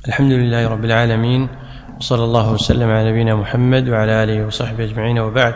الحمد لله رب العالمين، وصلى الله وسلم على نبينا محمد وعلى آله وصحبه أجمعين، وبعد.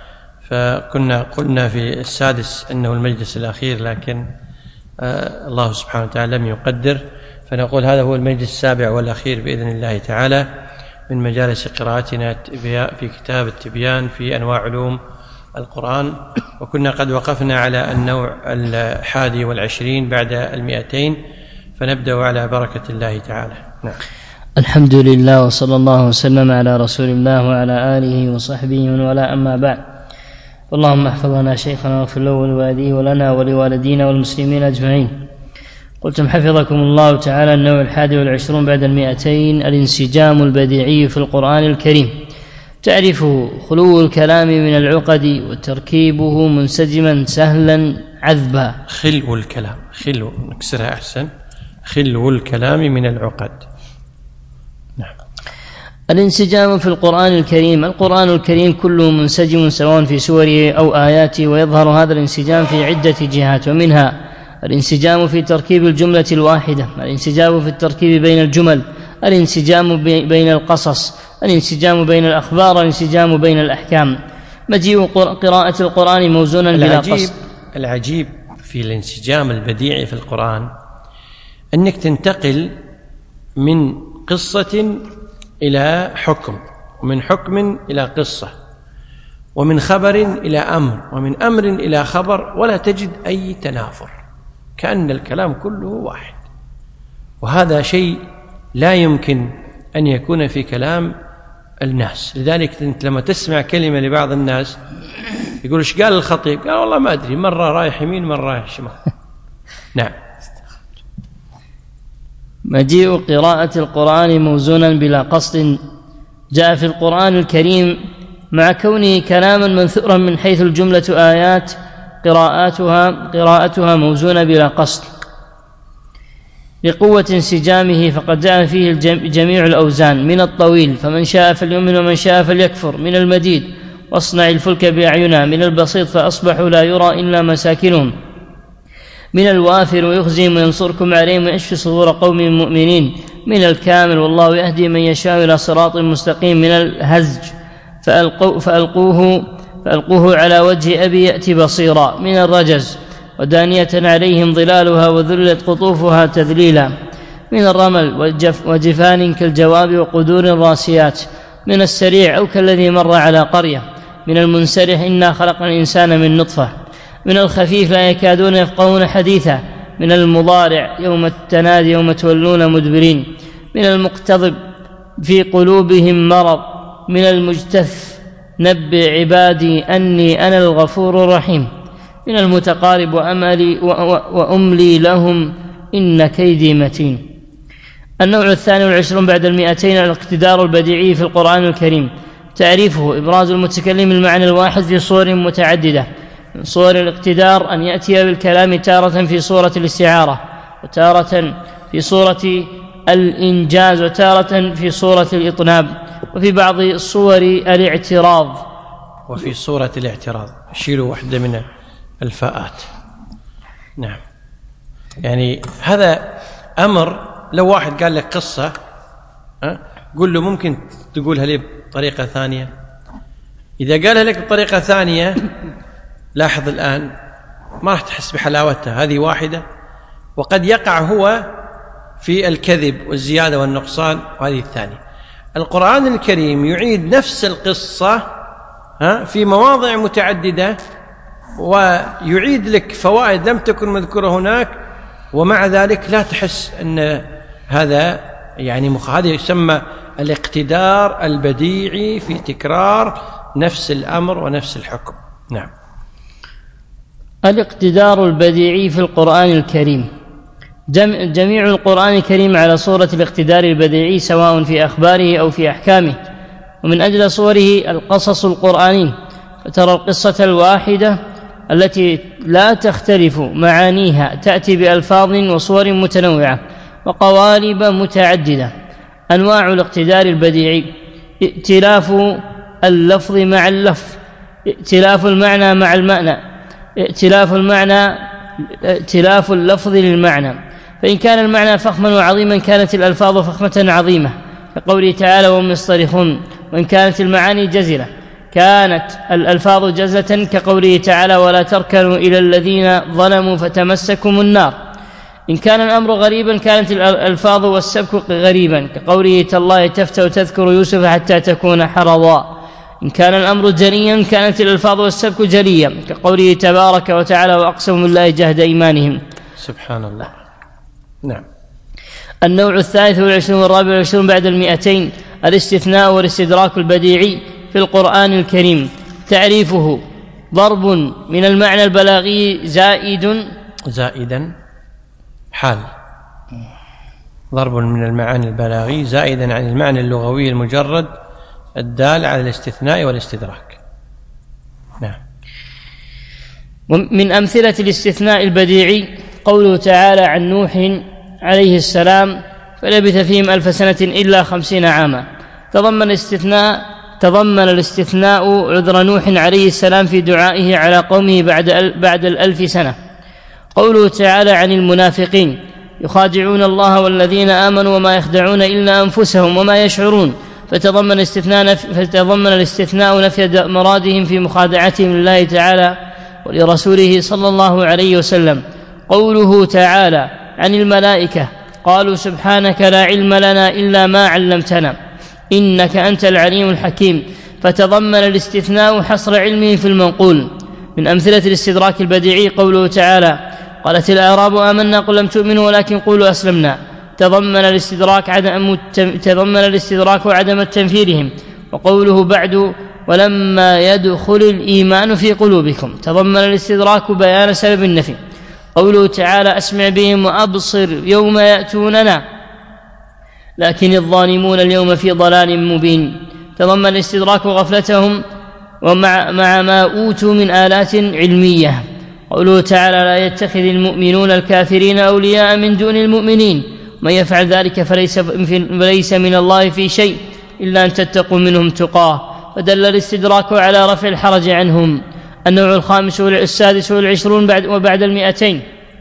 قلنا في السادس أنه المجلس الأخير، لكن الله سبحانه وتعالى لم يقدر، فنقول هذا هو المجلس السابع والأخير بإذن الله تعالى من مجالس قراءتنا في كتاب التبيان في أنواع علوم القرآن. وكنا قد وقفنا على النوع 21 بعد 200، فنبدأ على بركة الله تعالى. نعم. الحمد لله، وصلى الله وسلم على رسول الله وعلى آله وصحبه ومن والاه، أما بعد. اللهم احفظ لنا شيخنا واغفر له ولوالديه ولنا ولوالدينا والمسلمين أجمعين. قلتم حفظكم الله تعالى النوع 21 بعد 200، الانسجام البديعي في القرآن الكريم. تعرفه خلو الكلام من العقد وتركيبه منسجما سهلا عذبا. خلو الكلام، خلو نكسرها أحسن، خلو الكلام من العقد. نعم. الانسجام في القرآن الكريم. القرآن الكريم كله منسجم سواء في سوره أو آياته، ويظهر هذا الانسجام في عدة جهات، ومنها الانسجام في تركيب الجملة الواحدة، الانسجام في التركيب بين الجمل، الانسجام بين القصص، الانسجام بين الأخبار، الانسجام بين الأحكام. مجيء قراءة القرآن موزونا بلا قصد. العجيب في الانسجام البديعي في القرآن أنك تنتقل من قصة إلى حكم، ومن حكم إلى قصة، ومن خبر إلى أمر، ومن أمر إلى خبر، ولا تجد أي تنافر، كأن الكلام كله واحد. وهذا شيء لا يمكن أن يكون في كلام الناس. لذلك أنت لما تسمع كلمة لبعض الناس يقول إيش قال الخطيب؟ قال والله ما أدري، مرة رايح يمين مرة رايح شمال. نعم. مجيء قراءة القرآن موزونا بلا قصد. جاء في القرآن الكريم مع كونه كلاما منثورا من حيث الجملة آيات قراءتها موزونة بلا قصد لقوة انسجامه، فقد جاء فيه جميع الأوزان، من الطويل فمن شاء فليؤمن ومن شاء فليكفر، من المديد واصنع الفلك بأعيننا، من البسيط فأصبحوا لا يرى إلا مساكنهم، من الوافر ويخزيهم وينصركم عليهم ويشفي صدور قوم مؤمنين، من الكامل والله يهدي من يشاء إلى صراط مستقيم، من الهزج فألقوه على وجه أبي يأتي بصيرا، من الرجز ودانية عليهم ظلالها وذلت قطوفها تذليلا، من الرمل وجفان كالجواب وقدور راسيات، من السريع أو كالذي مر على قرية، من المنسرح إنا خلقنا الإنسان من نطفة، من الخفيف لا يكادون يفقهون حديثا، من المضارع يوم التنادي يوم تولون مدبرين، من المقتضب في قلوبهم مرض، من المجتث نبئ عبادي أني أنا الغفور الرحيم، من المتقارب وأملي لهم إن كيدي متين. النوع 22 بعد 200، الاقتدار البديعي في القرآن الكريم. تعريفه إبراز المتكلم المعنى الواحد في صور متعددة. من صور الاقتدار أن يأتي بالكلام تارة في صورة الاستعارة، وتارة في صورة الإنجاز، وتارة في صورة الإطناب، وفي بعض صور الاعتراض. وفي صورة الاعتراض شيلوا واحدة من الفاءات. نعم. يعني هذا أمر، لو واحد قال لك قصة قل له ممكن تقولها لي بطريقة ثانية. إذا قالها لك بطريقة ثانية لاحظ الآن ما راح تحس بحلاوتها، هذه واحدة، وقد يقع هو في الكذب والزيادة والنقصان، وهذه الثانية. القرآن الكريم يعيد نفس القصة في مواضع متعددة، ويعيد لك فوائد لم تكن مذكورة هناك، ومع ذلك لا تحس أن هذا يعني هذا يسمى الاقتدار البديعي في تكرار نفس الأمر ونفس الحكم. نعم. الاقتدار البديعي في القرآن الكريم. جميع القرآن الكريم على صورة الاقتدار البديعي سواء في أخباره أو في أحكامه، ومن أجل صوره القصص القرآني، فترى القصة الواحدة التي لا تختلف معانيها تأتي بألفاظ وصور متنوعة وقوالب متعددة. أنواع الاقتدار البديعي: ائتلاف اللفظ مع اللفظ، ائتلاف المعنى مع المعنى، ائتلاف اللفظ للمعنى، فإن كان المعنى فخما وعظيما كانت الألفاظ فخمة عظيمة كقوله تعالى وهم يصطرخون. وإن كانت المعاني جزلة كانت الألفاظ جزلة كقوله تعالى ولا تركنوا إلى الذين ظلموا فتمسكم النار. إن كان الأمر غريبا كانت الألفاظ والسبك غريبا كقوله تالله تفتأ تذكر يوسف حتى تكون حرضا. إن كان الأمر جليا كانت الألفاظ والسبك جليا كقوله تبارك وتعالى وأقسموا بالله جهد إيمانهم. سبحان الله. نعم. النوع 23 والرابع بعد 200 الاستثناء والاستدراك البديعي في القرآن الكريم. تعريفه ضرب من المعنى البلاغي زائدا حال ضرب من المعاني البلاغي زائدا عن المعنى اللغوي المجرد الدال على الاستثناء والاستدراك. نعم. ومن أمثلة الاستثناء البديعي قوله تعالى عن نوح عليه السلام فلبث فيهم 1000 سنة إلا 50 عاما. تضمن الاستثناء عذر نوح عليه السلام في دعائه على قومه بعد 1000 سنة. قوله تعالى عن المنافقين يخادعون الله والذين آمنوا وما يخدعون إلا أنفسهم وما يشعرون فتضمن الاستثناء نفي مرادهم في مخادعتهم لله تعالى ولرسوله صلى الله عليه وسلم. قوله تعالى عن الملائكة قالوا سبحانك لا علم لنا إلا ما علمتنا إنك أنت العليم الحكيم فتضمن الاستثناء حصر علمه في المنقول. من أمثلة الاستدراك البديعي قوله تعالى قالت الأعراب آمنا قل لم تؤمنوا ولكن قولوا أسلمنا تضمن الاستدراك وعدم تنفيرهم. وقوله بعد ولما يدخل الإيمان في قلوبكم تضمن الاستدراك بيان سبب النفي. قوله تعالى أسمع بهم وأبصر يوم يأتوننا لكن الظالمون اليوم في ضلال مبين تضمن الاستدراك غفلتهم ومع ما أوتوا من آلات علمية. قوله تعالى لا يتخذ المؤمنون الكافرين أولياء من دون المؤمنين من يفعل ذلك فليس من الله في شيء إلا أن تتقوا منهم تقاه فدل الاستدراك على رفع الحرج عنهم. النوع 25 وبعد 200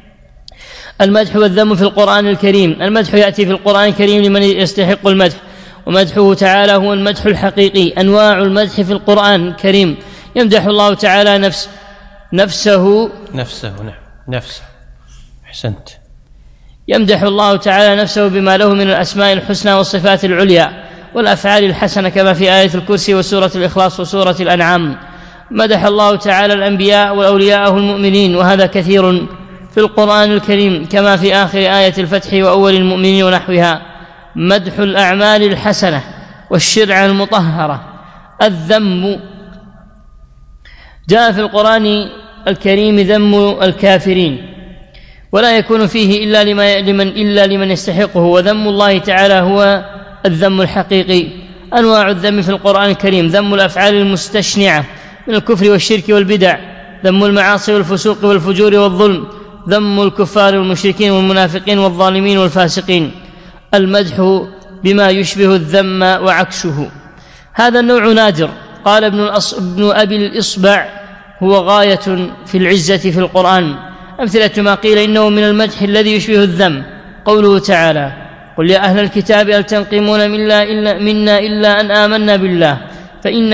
المدح والذم في القرآن الكريم. المدح يأتي في القرآن الكريم لمن يستحق المدح ومدحه تعالى هو المدح الحقيقي. أنواع المدح في القرآن الكريم يمدح الله تعالى نفسه نعم نفسه أحسنت. يمدح الله تعالى نفسه بما له من الأسماء الحسنى والصفات العليا والأفعال الحسنة كما في آية الكرسي وسورة الإخلاص وسورة الأنعام. مدح الله تعالى الأنبياء وأولياءه المؤمنين وهذا كثير في القرآن الكريم كما في آخر آية الفتح وأول المؤمنين ونحوها. مدح الأعمال الحسنة والشرع المطهرة. الذم جاء في القرآن الكريم ذم الكافرين ولا يكون فيه إلا لمن يستحقه وذم الله تعالى هو الذم الحقيقي. أنواع الذم في القرآن الكريم ذم الأفعال المستشنعة من الكفر والشرك والبدع ذم المعاصي والفسوق والفجور والظلم ذم الكفار والمشركين والمنافقين والظالمين والفاسقين. المدح بما يشبه الذم وعكسه هذا النوع نادر. قال ابن أبي الإصبع هو غاية في العزة في القرآن. أمثلة ما قيل إنه من المدح الذي يشبه الذم قوله تعالى قل يا أهل الكتاب هل تنقمون منا إلا أن آمنا بالله فإن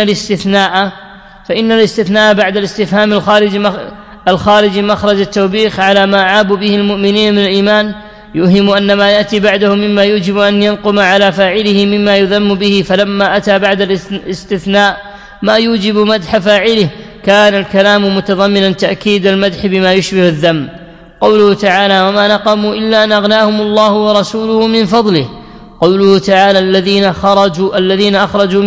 الاستثناء بعد الاستفهام الخارج مخرج التوبيخ على ما عاب به المؤمنين من الإيمان يوهم أن ما يأتي بعده مما يوجب أن ينقم على فاعله مما يذم به فلما أتى بعد الاستثناء ما يوجب مدح فاعله كان الكلام متضمنا تأكيد المدح بما يشبه الذم. قوله تعالى وما نقموا إلا أن أغناهم الله ورسوله من فضله. قوله تعالى الذين أخرجوا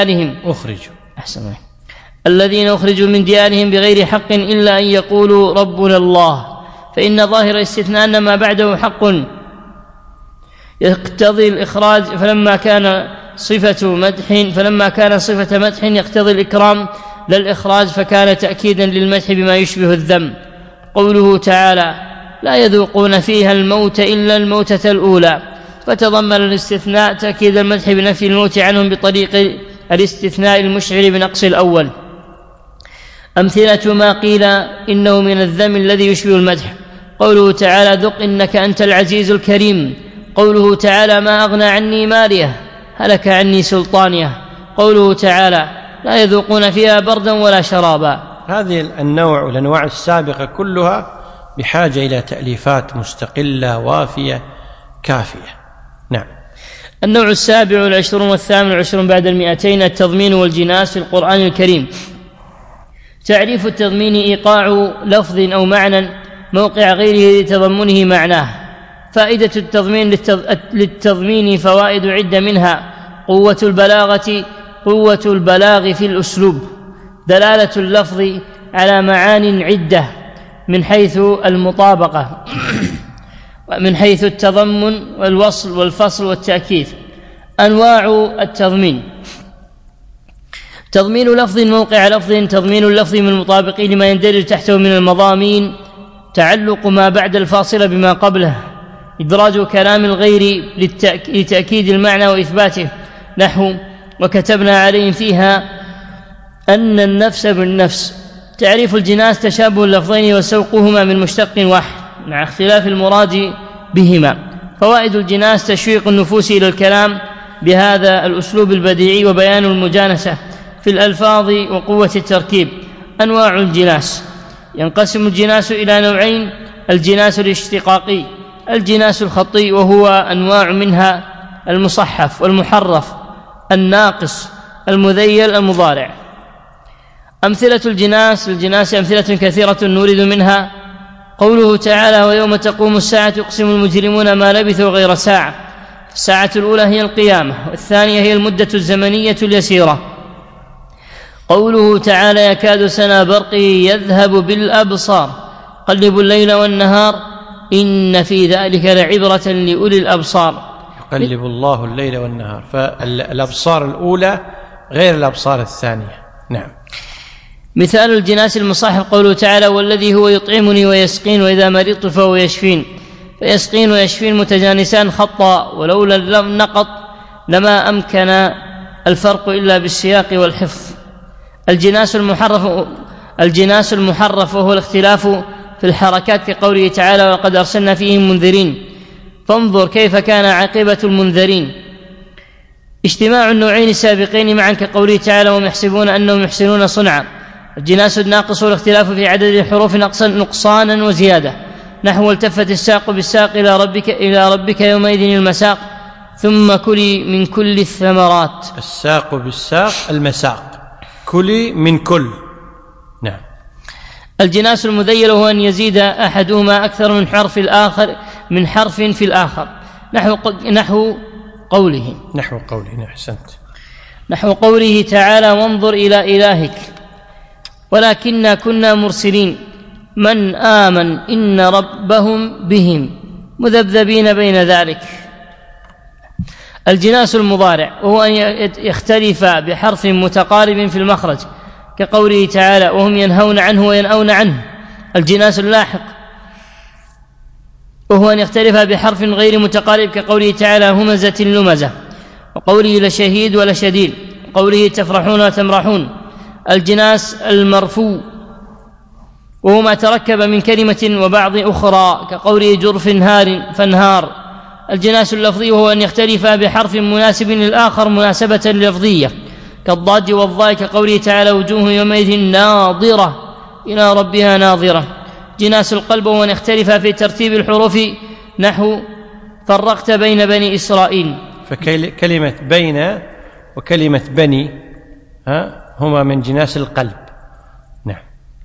من ديارهم بغير حق إلا أن يقولوا ربنا الله فإن ظاهر الاستثناء أن ما بعده حق يقتضي الإخراج فلما كان صفة مدح يقتضي الإكرام لا الإخراج فكان تأكيدا للمدح بما يشبه الذم. قوله تعالى لا يذوقون فيها الموت إلا الموتة الأولى فتضمن الاستثناء تأكيد المدح بنفي الموت عنهم بطريق الاستثناء المشعر بنقص الأول. أمثلة ما قيل إنه من الذم الذي يشبه المدح قوله تعالى ذق إنك أنت العزيز الكريم. قوله تعالى ما أغنى عني ماليه هلك عني سلطانيه. قوله تعالى لا يذوقون فيها بردا ولا شرابا. هذه النوع والأنواع السابقة كلها بحاجة إلى تأليفات مستقلة وافية كافية. نعم. النوع 27 والثامن بعد 200 التضمين والجناس في القرآن الكريم. تعريف التضمين إيقاع لفظ أو معنى موقع غيره لتضمنه معناه. فائدة التضمين للتضمين فوائد عدة، منها قوة البلاغ في الأسلوب، دلالة اللفظ على معان عدة من حيث المطابقة من حيث التضمن والوصل والفصل والتأكيد. أنواع التضمين: تضمين لفظ موقع لفظ، تضمين اللفظ من المطابق لما يندرج تحته من المضامين، تعلق ما بعد الفاصلة بما قبله، إدراج كلام الغير لتأكيد المعنى وإثباته، نحو وكتبنا عليهم فيها أن النفس بالنفس. تعريف الجناس تشابه اللفظين وسوقهما من مشتق واحد مع اختلاف المراد بهما. فوائد الجناس تشويق النفوس إلى الكلام بهذا الأسلوب البديعي وبيان المجانسة في الألفاظ وقوة التركيب. أنواع الجناس: ينقسم الجناس إلى نوعين: الجناس الاشتقاقي، الجناس الخطي، وهو أنواع منها المصحف والمحرف، الناقص، المذيل، المضارع. أمثلة الجناس أمثلة كثيرة نورد منها قوله تعالى ويوم تقوم الساعة يقسم المجرمون ما لبثوا غير ساعة. الساعة الأولى هي القيامة، والثانية هي المدة الزمنية اليسيرة. قوله تعالى يكاد سنا برقه يذهب بالأبصار قلب الليل والنهار إن في ذلك لعبرة لأولي الأبصار. يقلب الله الليل والنهار، فالأبصار الأولى غير الأبصار الثانية. نعم. مثال الجناس المصاحف قوله تعالى والذي هو يطعمني ويسقين وإذا مرضت فهو يشفين. فيسقين ويشفين متجانسان خطا، ولولا النقط لما أمكن الفرق إلا بالسياق والحفظ. الجناس المحرف وهو الاختلاف في الحركات كقوله تعالى ولقد أرسلنا فيهم منذرين فانظر كيف كان عاقبة المنذرين. اجتماع النوعين السابقين معا كقوله تعالى وهم يحسبون أنهم يحسنون صنعا. الجناس الناقص والاختلاف في عدد الحروف نقصانا وزيادة، نحو التفت الساق بالساق إلى ربك يومئذ المساق ثم كلي من كل الثمرات. الساق بالساق المساق، كلي من كل. نعم. الجناس المذيل هو أن يزيد أحدهما أكثر من حرف في الآخر، نحو قوله نحو قوله تعالى وانظر إلى إلهك ولكننا كنا مرسلين من آمن إن ربهم بهم مذبذبين بين ذلك. الجناس المضارع وهو أن يختلف بحرف متقارب في المخرج كقوله تعالى وهم ينهون عنه وينأون عنه. الجناس اللاحق وهو أن يختلف بحرف غير متقارب كقوله تعالى همزة لمزة، وقوله لشهيد ولشديد، وقوله تفرحون وتمرحون. الجناس المرفوع وهو ما تركب من كلمة وبعض أخرى كقوله جرف هار فانهار. الجناس اللفظي وهو أن يختلف بحرف مناسب للآخر مناسبة لفظية كالضاد والضاء كقوله تعالى وجوه يومئذ ناظرة إلى ربها ناظرة. جناس القلب وهو أن يختلف في ترتيب الحروف نحو فرقت بين بني إسرائيل. فكلمة بين وكلمة بني هما من جناس القلب. نعم.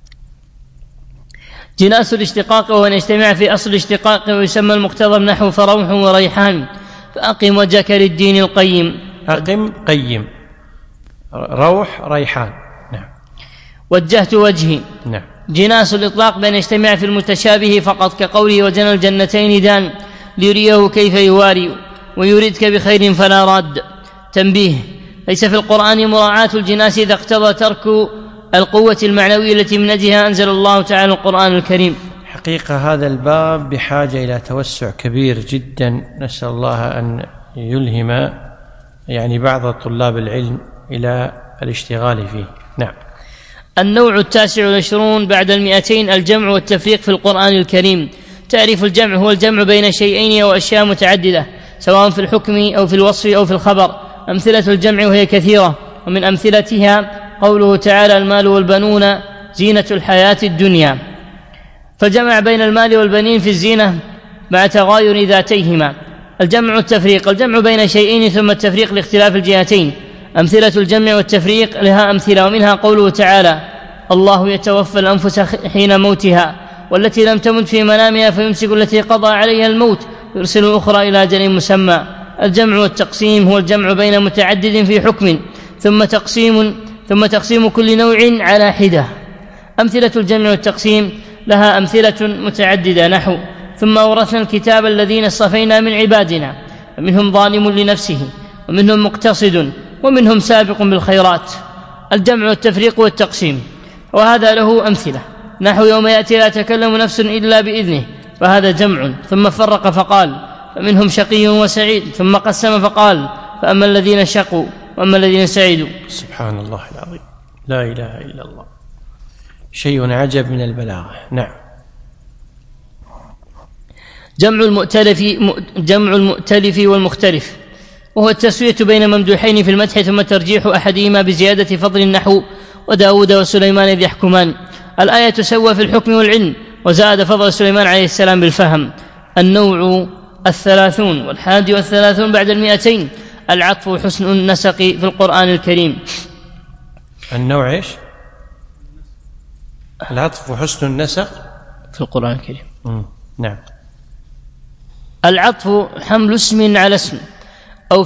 جناس الاشتقاق وهو أن يجتمع في أصل الاشتقاق ويسمى المقتضب نحو فروح وريحان فأقم وجهك للدين القيم. أقم قيم، روح ريحان. نعم. وجهت وجهي. نعم. جناس الإطلاق بأن يجتمع في المتشابه فقط كقوله وجنى الجنتين دان ليريه كيف يواري ويريدك بخير فلا راد. تنبيه: ليس في القرآن مراعاة الجناس إذا اقتضى ترك القوة المعنوية التي من أجلها أنزل الله تعالى القرآن الكريم. حقيقة هذا الباب بحاجة إلى توسع كبير جدا، نسأل الله أن يلهم بعض طلاب العلم إلى الاشتغال فيه. نعم. النوع 29 بعد 200 الجمع والتفريق في القرآن الكريم. تعريف الجمع هو الجمع بين شيئين أو أشياء متعددة سواء في الحكم أو في الوصف أو في الخبر. أمثلة الجمع وهي كثيرة، ومن أمثلتها قوله تعالى: المال والبنون زينة الحياة الدنيا. فالجمع بين المال والبنين في الزينة مع تغاير ذاتيهما. الجمع والتفريق: الجمع بين شيئين ثم التفريق لاختلاف الجهتين. أمثلة الجمع والتفريق لها أمثلة، ومنها قوله تعالى: الله يتوفى الأنفس حين موتها والتي لم تمت في منامها فيمسك التي قضى عليها الموت ويرسل الأخرى إلى أجل مسمى. الجمع والتقسيم هو الجمع بين متعدد في حكم ثم تقسيم كل نوع على حدة. أمثلة الجمع والتقسيم لها أمثلة متعددة، نحو: ثم أورثنا الكتاب الذين اصطفينا من عبادنا فمنهم ظالم لنفسه ومنهم مقتصد ومنهم سابق بالخيرات. الجمع والتفريق والتقسيم وهذا له أمثلة، نحو: يوم يأتي لا تكلم نفس إلا بإذنه فهذا جمع. ثم فرق فقال: فمنهم شقي وسعيد. ثم قسم فقال: فأما الذين شقوا وأما الذين سعيدوا. سبحان الله العظيم، لا إله إلا الله، شيء عجب من البلاغة. نعم. جمع المؤتلف والمختلف، وهو التسوية بين ممدوحين في المدح ثم ترجيح أحدهما بزيادة فضل، النحو: وداود وسليمان إذ يحكمان. الآية تسوى في الحكم والعلم، وزاد فضل سليمان عليه السلام بالفهم. النوع 31 بعد 200 العطف وحسن النسق في القرآن الكريم. النوع إيش؟ العطف وحسن النسق في القرآن الكريم. نعم. العطف حمل اسم على اسم أو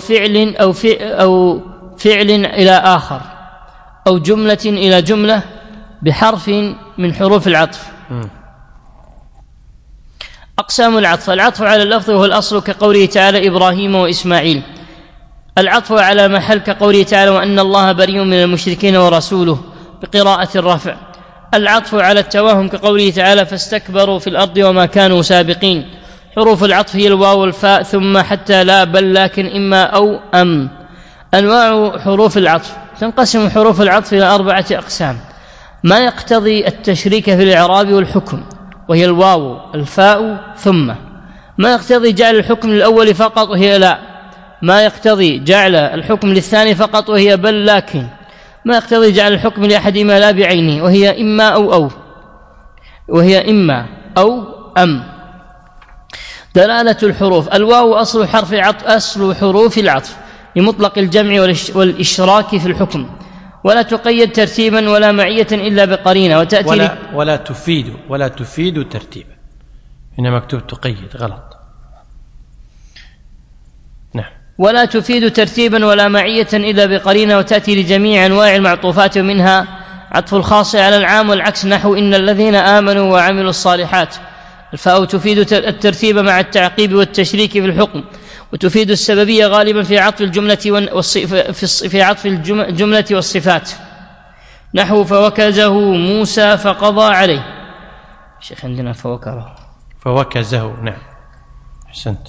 فعل إلى آخر أو جملة إلى جملة بحرف من حروف العطف. أقسام العطف: العطف على اللفظ وهو الأصل كقوله تعالى: إبراهيم وإسماعيل. العطف على محل كقوله تعالى: وأن الله بريء من المشركين ورسوله بقراءة الرفع. العطف على التوهم كقوله تعالى: فاستكبروا في الأرض وما كانوا سابقين. حروف العطف هي الواو والفاء ثم حتى لا بل لكن إما أو أم. أنواع حروف العطف: تنقسم حروف العطف إلى 4 أقسام: ما يقتضي التشريك في الإعراب والحكم وهي الواو الفاء ثم. ما يقتضي جعل الحكم للأول فقط وهي لا. ما يقتضي جعل الحكم للثاني فقط وهي بل لكن. ما يقتضي جعل الحكم لأحدهما لا بعينه وهي إما أو أم. دلالة الحروف: الواو أصل حروف العطف لمطلق الجمع والإشراك في الحكم، ولا تقيد ترتيبا ولا معية إلا بقرينة، وتأتي ولا تفيد ترتيبا. هنا مكتوب تقيد، غلط. نعم. ولا تفيد ترتيبا ولا معية إلا بقرينة، وتأتي لجميع أنواع المعطوفات، ومنها عطف الخاص على العام والعكس، نحو: إن الذين آمنوا وعملوا الصالحات. الفاء تفيد الترتيب مع التعقيب والتشريك في الحكم، وتفيد السببية غالبا في عطف الجملة والصفات، نحو: فوكزه موسى فقضى عليه. شيخ عندنا فوكزه. نعم، أحسنت.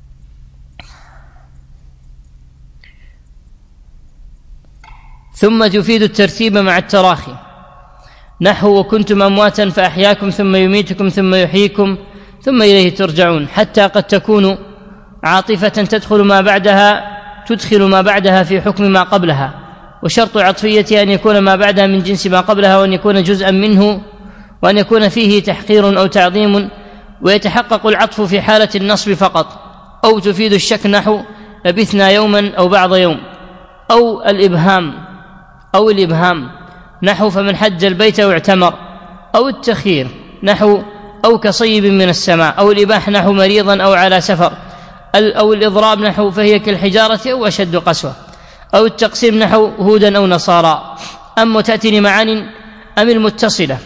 ثم تفيد الترتيب مع التراخي، نحو: وكنتم أمواتا فأحياكم ثم يميتكم ثم يحييكم ثم إليه ترجعون. حتى قد تكون عاطفة تدخل ما بعدها في حكم ما قبلها، وشرط عطفية أن يكون ما بعدها من جنس ما قبلها، وأن يكون جزءا منه، وأن يكون فيه تحقير أو تعظيم. ويتحقق العطف في حالة النصب فقط، أو تفيد الشك، نحو: لبثنا يوما أو بعض يوم. أو الإبهام، نحو: فمن حج البيت واعتمر. أو التخيير، نحو: أو كصيب من السماء. أو الإباح، نحو: مريضا أو على سفر. أو الإضراب، نحو: فهي كالحجارة أو أشد قسوة. أو التقسيم، نحو: هودا أو نصارى. وتأتي لمعان أم المتصلة،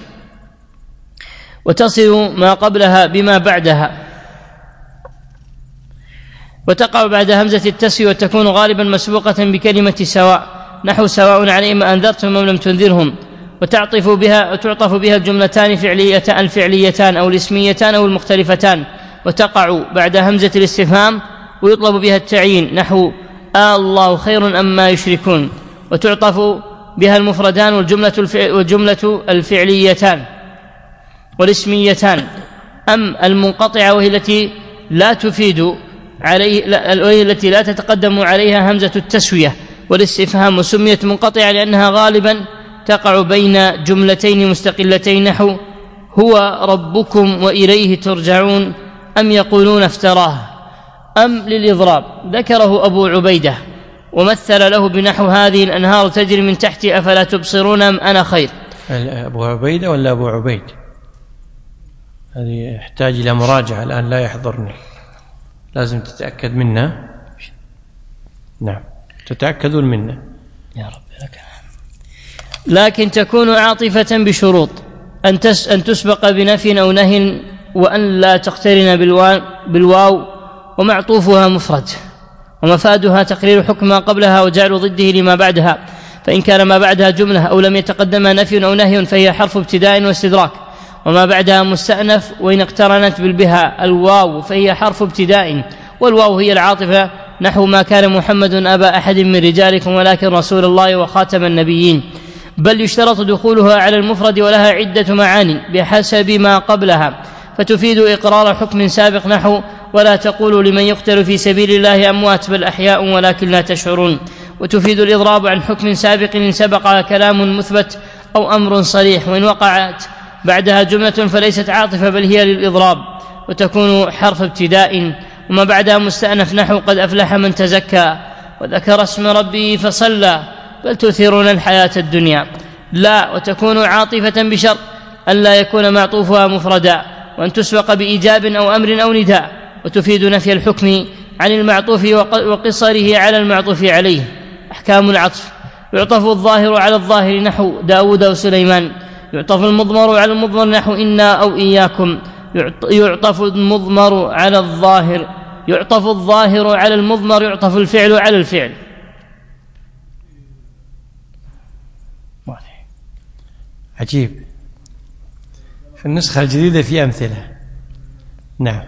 وتصل ما قبلها بما بعدها، وتقع بعد همزة التسوية، وتكون غالبا مسبوقة بكلمة سواء، نحو: سواء عليهم أنذرتم أم لم تنذرهم. وتعطف بها الجملتان الفعليتان أو الاسميتان أو المختلفتان، وتقع بعد همزة الاستفهام، ويطلب بها التعيين، نحو: الله خير أما يشركون. وتعطف بها المفردان والجملة الفعليتان والاسميتان، أم المنقطعة وهي التي لا تفيد عليه، وهي التي لا تتقدم عليها همزة التسوية والاستفهام، وسميت منقطعة لأنها غالبا تقع بين جملتين مستقلتين نحو هو ربكم وإليه ترجعون، أم يقولون افتراه. أم للإضراب ذكره أبو عبيدة ومثل له بنحو هذه الأنهار تجري من تحتي أفلا تبصرون أم أنا خير. أبو عبيدة ولا أبو عبيد؟ هذه يحتاج إلى مراجعة الآن، لا يحضرني، لازم تتأكد منها. نعم تتأكدون منه يا رب لك. لكن تكون عاطفة بشروط: أن تسبق بنفي أو نهي، وأن لا تقترن بالواو، ومعطوفها مفرد، ومفادها تقرير حكم ما قبلها وجعل ضده لما بعدها، فإن كان ما بعدها جملة أو لم يتقدمها نفي أو نهي فهي حرف ابتداء واستدراك، وما بعدها مستأنف، وإن اقترنت بالبها الواو فهي حرف ابتداء، والواو هي العاطفة نحو ما كان محمد أبا أحد من رجالكم ولكن رسول الله وخاتم النبيين. بل يشترط دخولها على المفرد ولها عدة معاني بحسب ما قبلها، فتفيد إقرار حكم سابق نحو ولا تقولوا لمن يقتل في سبيل الله أموات بل أحياء ولكن لا تشعرون، وتفيد الإضراب عن حكم سابق إن سبق كلام مثبت أو أمر صريح، وإن وقعت بعدها جملة فليست عاطفة بل هي للإضراب، وتكون حرف ابتداء، وما بعدها مستأنف نحو قد أفلح من تزكى وذكر اسم ربه فصلى بل تؤثرون الحياة الدنيا. لا، وتكون عاطفة بشرط ألا يكون معطوفها مفردا، وأن تسبق بإيجاب أو أمر أو نداء، وتفيد نفي الحكم عن المعطوف وقصره على المعطوف عليه. أحكام العطف: يعطف الظاهر على الظاهر نحو داود وسليمان، يعطف المضمر على المضمر نحو إنا أو إياكم، يعطف المضمر على الظاهر، يعطف الظاهر على المضمر، يعطف الفعل على الفعل. عجيب، في النسخة الجديدة في أمثلة. نعم.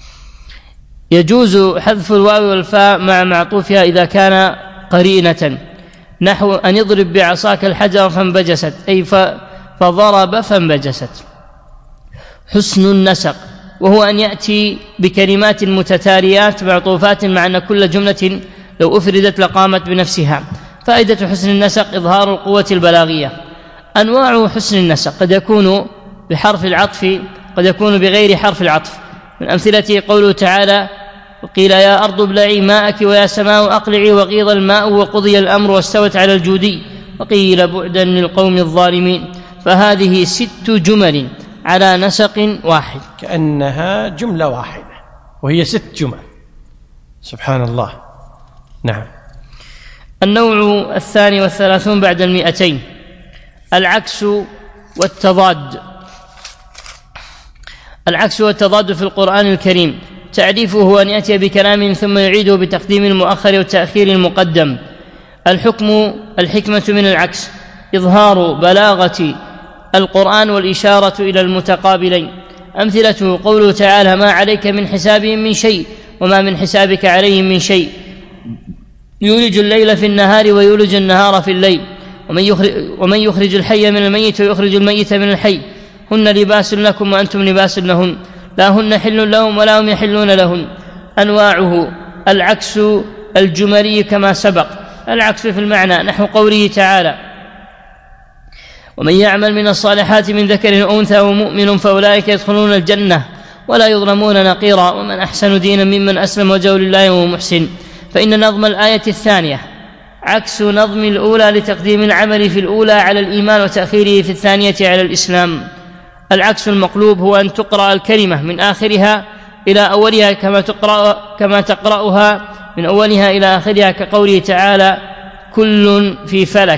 يجوز حذف الواو والفاء مع معطوفها إذا كان قرينة نحو أن يضرب بعصاك الحجر فانبجست، أي فضرب فانبجست. حسن النسق وهو أن يأتي بكلمات متتاليات معطوفات مع أن كل جملة لو أفردت لقامت بنفسها. فائدة حسن النسق إظهار القوة البلاغية. أنواع حسن النسق: قد يكون بحرف العطف، قد يكون بغير حرف العطف. من أمثلته قوله تعالى: وقيل يا أرض ابلعي ماءك ويا سماء أقلعي وغيض الماء وقضي الأمر واستوت على الجودي وقيل بعدا للقوم الظالمين. فهذه 6 جمل على نسق واحد، كأنها جملة واحدة وهي 6 جمل. سبحان الله. نعم. النوع 32 بعد 200: العكس والتضاد. العكس والتضاد في القرآن الكريم: تعريفه هو أن يأتي بكلام ثم يعيده بتقديم المؤخر وتأخير المقدم. الحكمة من العكس: إظهار بلاغة القرآن والإشارة إلى المتقابلين. أمثلته قوله تعالى: ما عليك من حسابهم من شيء وما من حسابك عليهم من شيء، يولج الليل في النهار ويولج النهار في الليل، ومن يخرج الحي من الميت ويخرج الميت من الحي، هن لباس لكم وأنتم لباس لهن، لا هن حل لهم ولا هم يحلون لهن. أنواعه: العكس الجملي كما سبق. العكس في المعنى نحو قوله تعالى: ومن يعمل من الصالحات من ذكر أو أنثى ومؤمن فأولئك يدخلون الجنة ولا يظلمون نقيرا، ومن أحسن دينا ممن أسلم وجهه لله وهو محسن. فإن نظم الآية الثانية عكس نظم الأولى لتقديم العمل في الأولى على الإيمان وتأخيره في الثانية على الإسلام. العكس المقلوب هو أن تقرأ الكلمة من آخرها إلى أولها كما تقرأها من أولها إلى آخرها، كقوله كل في فلك.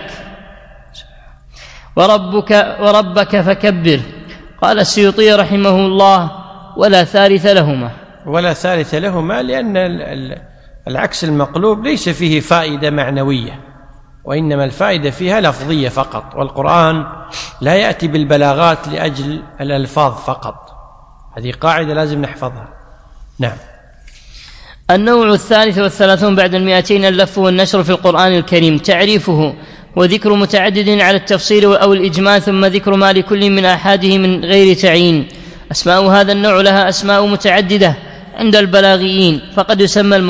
وربك فكبر. قال السيوطي رحمه الله: ولا ثالث لهما. ولا ثالث لهما لأن العكس المقلوب ليس فيه فائدة معنوية، وإنما الفائدة فيها لفظية فقط، والقرآن لا يأتي بالبلاغات لأجل الألفاظ فقط. هذه قاعدة لازم نحفظها. نعم. النوع 33 بعد 200: اللف والنشر في القرآن الكريم. تعريفه وذكر متعدد على التفصيل أو الإجمال، ثم ذكر ما لكل من أحاده من غير تعيين. أسماء هذا النوع لها أسماء متعددة عند البلاغيين، فقد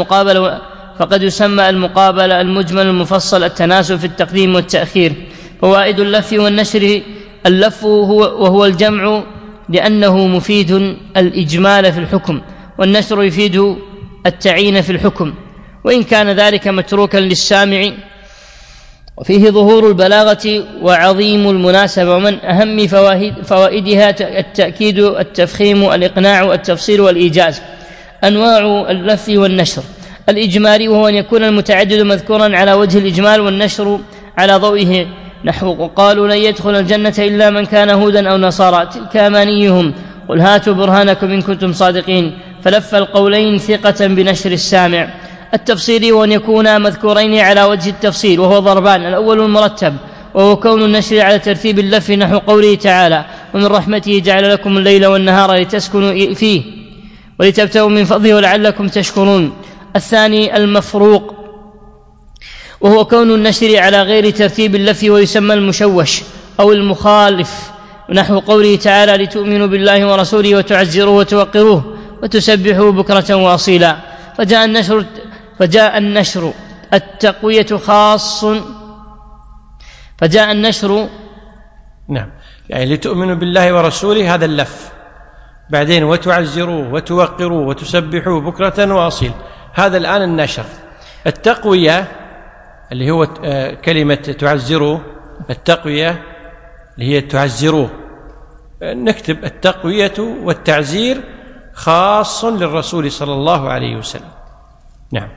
يسمى المقابلة المجمل المفصل التناسب في التقديم والتأخير. فوائد اللف والنشر: اللف وهو الجمع لأنه مفيد الإجمال في الحكم، والنشر يفيد التعيين في الحكم، وإن كان ذلك متروكا للسامع. وفيه ظهور البلاغة وعظيم المناسبة، ومن أهم فوائدها التأكيد، التفخيم، الإقناع، التفصيل والإيجاز. أنواع اللف والنشر: الإجمالي وهو أن يكون المتعدد مذكورا على وجه الإجمال، والنشر على ضوئه، نحو قالوا لن يدخل الجنة إلا من كان هودا أو نصارى تلك أمانيهم قل هاتوا برهانكم إن كنتم صادقين، فلف القولين ثقة بنشر السامع. التفصيلي وأن يكون مذكورين على وجه التفصيل، وهو ضربان: الأول المرتب وهو كون النشر على ترتيب اللف، نحو قوله تعالى ومن رحمته جعل لكم الليل والنهار لتسكنوا فيه ولتبتغوا من فضله ولعلكم تشكرون. الثاني المفروق وهو كون النشر على غير ترتيب اللف، ويسمى المشوش أو المخالف، نحو قوله تعالى لتؤمنوا بالله ورسوله وتعزروه وتوقروه وتسبحوه بكرة وأصيلا. فجاء النشر التقوية خاص، فجاء النشر نعم يعني لتؤمنوا بالله ورسوله، هذا اللف. بعدين وتعزروه وتوقروه وتسبحوه بكرة وأصيل، هذا الآن النشر. التقوية اللي هو كلمة تعزروه، التقوية اللي هي تعزروه، نكتب التقوية والتعزير خاص للرسول صلى الله عليه وسلم. نعم.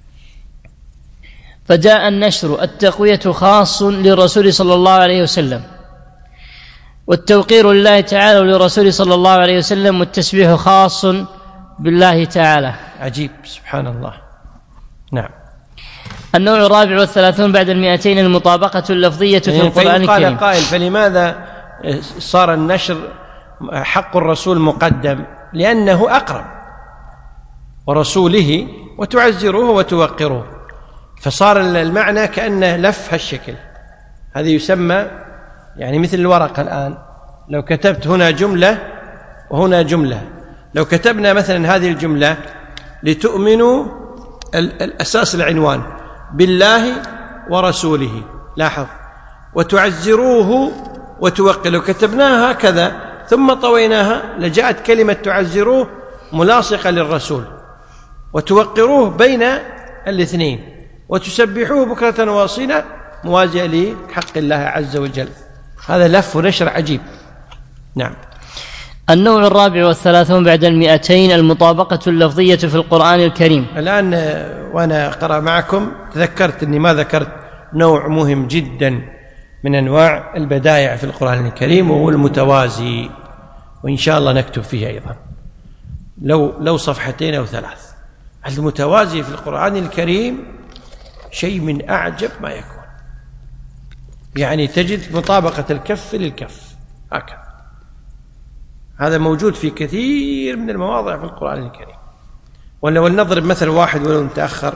فجاء النشر التقوية خاص للرسول صلى الله عليه وسلم، والتوقير لله تعالى وللرسول صلى الله عليه وسلم، والتسبيح خاص بالله تعالى. عجيب، سبحان الله. نعم. النوع 34 بعد 200 المطابقة اللفظية في القرآن الكريم. قال قائل: فلماذا صار النشر حق الرسول مقدم؟ لأنه أقرب، ورسوله وتعزروه وتوقروه، فصار المعنى كأنه لف هالشكل. هذا يسمى يعني مثل الورقة الآن، لو كتبت هنا جملة وهنا جملة، لو كتبنا مثلا هذه الجملة لتؤمنوا، الأساس العنوان بالله ورسوله، لاحظ، وتعزروه وتوقروه، لو كتبناها هكذا ثم طويناها لجاءت كلمة تعزروه ملاصقة للرسول، وتوقروه بين الاثنين، وتسبحوه بكرة واصيلا موازية لحق الله عز وجل. هذا لف ونشر عجيب. نعم. النوع 34 بعد 200 المطابقة اللفظية في القرآن الكريم. الآن وأنا أقرأ معكم تذكرت أني ما ذكرت نوع مهم جدا من أنواع البدائع في القرآن الكريم، وهو المتوازي، وإن شاء الله نكتب فيه أيضا لو صفحتين أو 3. المتوازي في القرآن الكريم شيء من أعجب ما يكون، يعني تجد مطابقة الكف للكف هكذا. هذا موجود في كثير من المواضع في القرآن الكريم. ولنضرب مثل واحد ولو متأخر.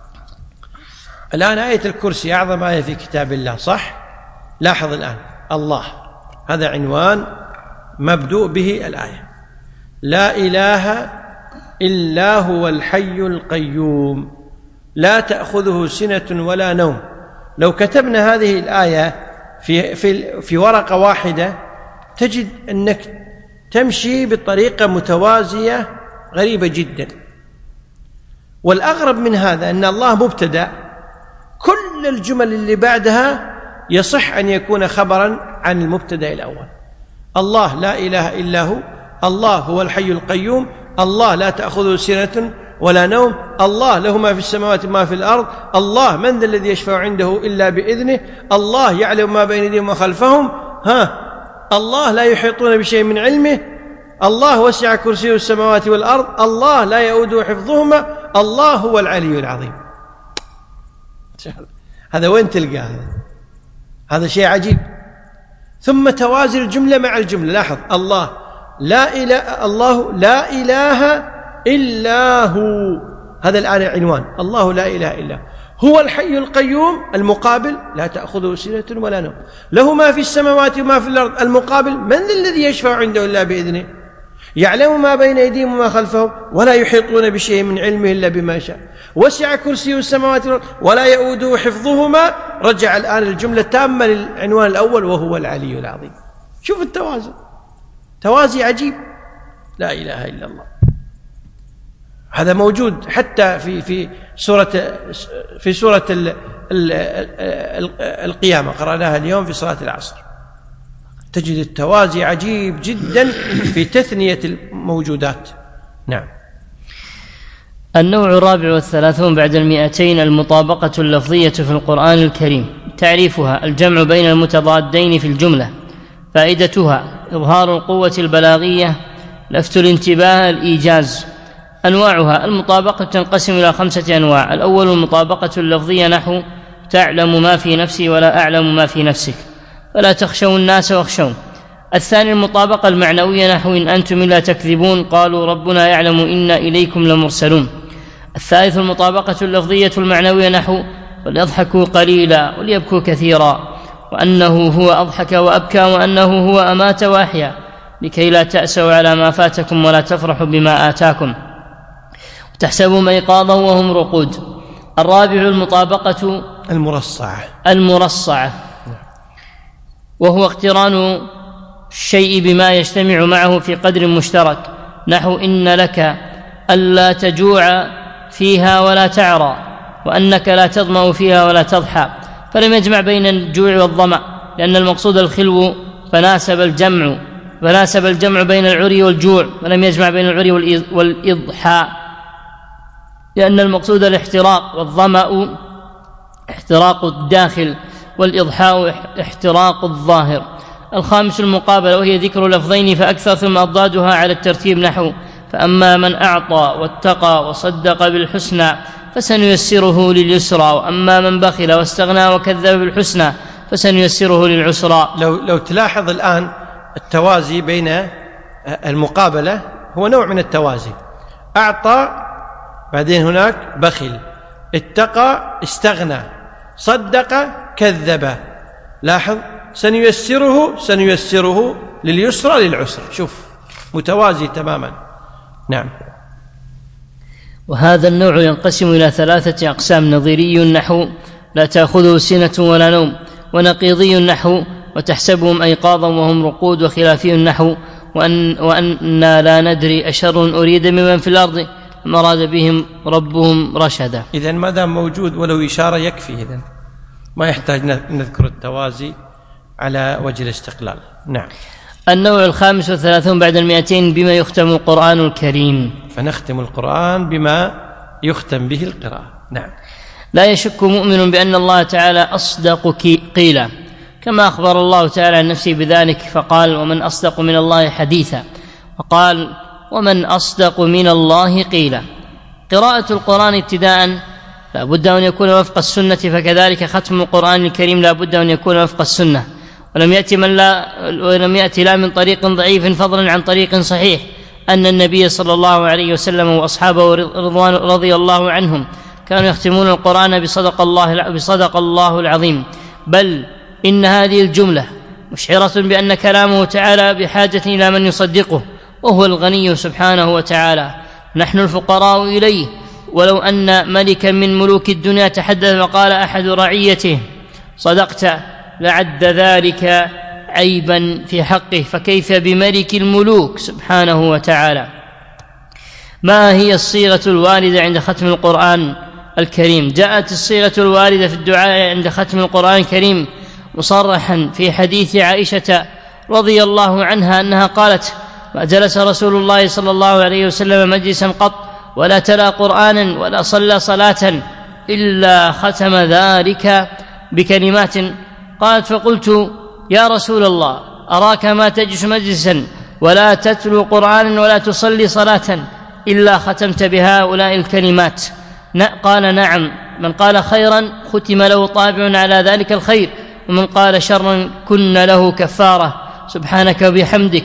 الآن آية الكرسي أعظم آية في كتاب الله، صح؟ لاحظ الآن الله، هذا عنوان مبدوء به الآية. لا إله إلا هو الحي القيوم لا تأخذه سنة ولا نوم. لو كتبنا هذه الآية في ورقة واحدة تجد أنك تمشي بطريقة متوازية غريبة جدا. والأغرب من هذا أن الله مبتدأ، كل الجمل اللي بعدها يصح أن يكون خبرا عن المبتدأ الأول. الله لا إله إلا هو، الله هو الحي القيوم، الله لا تأخذه سنة ولا نوم، الله له ما في السماوات وما في الأرض، الله من ذا الذي يشفع عنده إلا بإذنه، الله يعلم ما بين يديهم وخلفهم، الله لا يحيطون بشيء من علمه، الله وسع كرسيه السماوات والأرض، الله لا يؤوده حفظهما، الله هو العلي العظيم. هذا وين تلقاه؟ هذا شيء عجيب. ثم توازي الجملة مع الجملة، لاحظ الله لا إله إلا هو، هذا الآن عنوان، الله لا إله إلا هو الحي القيوم، المقابل لا تأخذه سنة ولا نوم، له ما في السماوات وما في الأرض، المقابل من ذا الذي يشفع عنده إلا بإذنه. يعلم ما بين أيديهم وما خلفهم ولا يحيطون بشيء من علمه إلا بما شاء، وسع كرسيه السماوات والأرض ولا يؤوده حفظهما. رجع الآن الجملة تامة للعنوان الأول وهو العلي العظيم. شوف التوازن، توازي عجيب، لا إله إلا الله. هذا موجود حتى في سورة القيامة، قرأناها اليوم في صلاة العصر. تجد التوازي عجيب جدا في تثنية الموجودات. نعم. النوع 34 بعد 200 المطابقة اللفظية في القرآن الكريم. تعريفها: الجمع بين المتضادين في الجملة. فائدتها: إظهار القوة البلاغية، لفت الانتباه، الإيجاز. أنواعها: المطابقة تنقسم إلى 5 أنواع. الأول المطابقة اللفظية، نحو تعلم ما في نفسي ولا أعلم ما في نفسك فلا تخشوا الناس واخشون. الثاني المطابقة المعنوية، نحو إن أنتم إلا تكذبون قالوا ربنا يعلم إنا إليكم لمرسلون. الثالث المطابقة اللفظية المعنوية، نحو وليضحكوا قليلا وليبكوا كثيرا وأنه هو أضحك وأبكى وأنه هو أمات وأحيا لكي لا تأسوا على ما فاتكم ولا تفرحوا بما آتاكم وتحسبوا أيقاظا وهم رقود. الرابع المطابقة المرصعة، وهو اقتران الشيء بما يجتمع معه في قدر مشترك، نحو إن لك ألا تجوع فيها ولا تعرى وأنك لا تظمأ فيها ولا تضحى، فلم يجمع بين الجوع والظمأ لأن المقصود الخلو، فناسب الجمع بين العري والجوع، ولم يجمع بين العري والإضحاء لأن المقصود الاحتراق، والظمأ احتراق الداخل والإضحاء احتراق الظاهر. الخامس المقابلة، وهي ذكر لفظين فأكثر ثم أضدادها على الترتيب، نحو فأما من أعطى واتقى وصدق بالحسنى فسنيسره لليسرى وأما من بخل واستغنى وكذب بالحسنى فسنيسره للعسرى. لو تلاحظ الآن التوازي بين المقابلة هو نوع من التوازي. أعطى، بعدين هناك بخل، اتقى، استغنى، صدق، كذب. لاحظ سنيسره لليسرى للعسرى. شوف متوازي تماما. نعم. وهذا النوع ينقسم إلى 3 أقسام: نظيري، نحو لا تأخذه سنة ولا نوم، ونقيضي، نحو وتحسبهم أيقاظا وهم رقود، وخلافي، نحو وأننا لا ندري أشر أريد ممن في الأرض أم أراد بهم ربهم رشدا. إذن ما دام موجود ولو إشارة يكفي، إذن ما يحتاج نذكر التوازي على وجه الاستقلال. نعم. النوع 35 بعد 200 بما يختم القرآن الكريم. فنختم القرآن بما يختم به القراءة. نعم. لا يشك مؤمن بأن الله تعالى أصدق قيلا، كما أخبر الله تعالى عن نفسه بذلك فقال ومن أصدق من الله حديثا، وقال ومن أصدق من الله قيلا. قراءة القرآن ابتداء لا بد أن يكون وفق السنة، فكذلك ختم القرآن الكريم لا بد أن يكون وفق السنة، ولم يأتي لا من طريق ضعيف فضلا عن طريق صحيح أن النبي صلى الله عليه وسلم وأصحابه رضوان رضي الله عنهم كانوا يختمون القرآن بصدق الله العظيم، بل إن هذه الجملة مشعرة بأن كلامه تعالى بحاجة إلى من يصدقه، وهو الغني سبحانه وتعالى، نحن الفقراء إليه. ولو أن ملكا من ملوك الدنيا تحدث وقال أحد رعيته صدقت لعد ذلك عيبا في حقه، فكيف بملك الملوك سبحانه وتعالى. ما هي الصيغة الواردة عند ختم القرآن الكريم؟ جاءت الصيغة الواردة في الدعاء عند ختم القرآن الكريم مصرحا في حديث عائشة رضي الله عنها أنها قالت ما جلس رسول الله صلى الله عليه وسلم مجلسا قط ولا تلا قرآنا ولا صلى صلاة إلا ختم ذلك بكلمات. قالت فقلت يا رسول الله أراك ما تجلس مجلسا ولا تتلو قرآنا ولا تصلي صلاة إلا ختمت بهؤلاء الكلمات. قال نعم، من قال خيرا ختم له طابع على ذلك الخير، ومن قال شرا كن له كفارة. سبحانك وبحمدك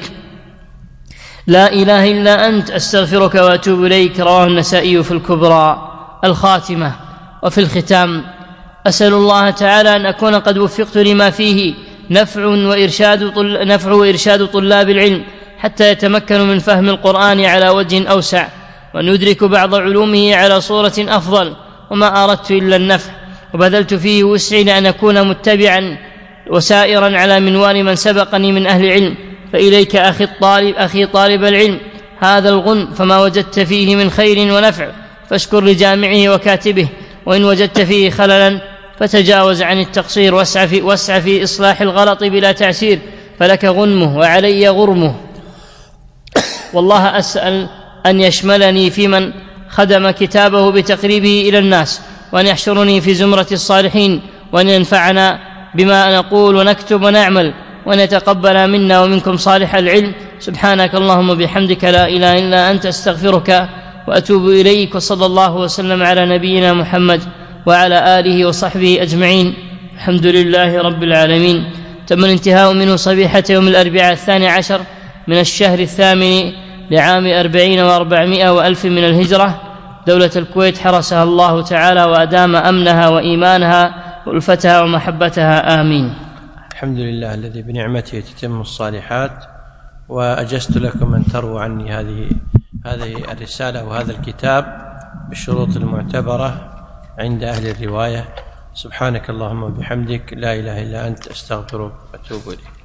لا إله إلا أنت أستغفرك وأتوب إليك. رواه النسائي في الكبرى. الخاتمة. وفي الختام أسأل الله تعالى أن أكون قد وفقت لما فيه نفع وإرشاد طلاب العلم حتى يتمكن من فهم القرآن على وجه أوسع، وأن يدرك بعض علومه على صورة أفضل. وما أردت إلا النفع، وبذلت فيه وسعي لأن أكون متبعا وسائرا على منوال من سبقني من أهل العلم. فإليك أخي طالب العلم هذا الغن، فما وجدت فيه من خير ونفع فاشكر لجامعه وكاتبه، وإن وجدت فيه خللا فتجاوز عن التقصير واسع في إصلاح الغلط بلا تعسير، فلك غنمه وعلي غرمه. والله أسأل أن يشملني في من خدم كتابه بتقريبه إلى الناس، وأن يحشرني في زمرة الصالحين، وأن ينفعنا بما نقول ونكتب ونعمل، وأن يتقبل منا ومنكم صالح العلم. سبحانك اللهم بحمدك لا إله إلا أنت أستغفرك وأتوب إليك. وصلى الله وسلم على نبينا محمد وعلى آله وصحبه أجمعين. الحمد لله رب العالمين. تم الانتهاء منه صبيحة يوم الأربعاء 12 من الشهر 8 لعام 40 و400 وألف من الهجرة. دولة الكويت حرسها الله تعالى وأدام أمنها وإيمانها وألفتها ومحبتها، آمين. الحمد لله الذي بنعمته تتم الصالحات. وأجزت لكم أن تروا عني هذه الرسالة وهذا الكتاب بالشروط المعتبرة عند أهل الرواية. سبحانك اللهم وبحمدك لا إله إلا أنت أستغفرك وأتوب إليك.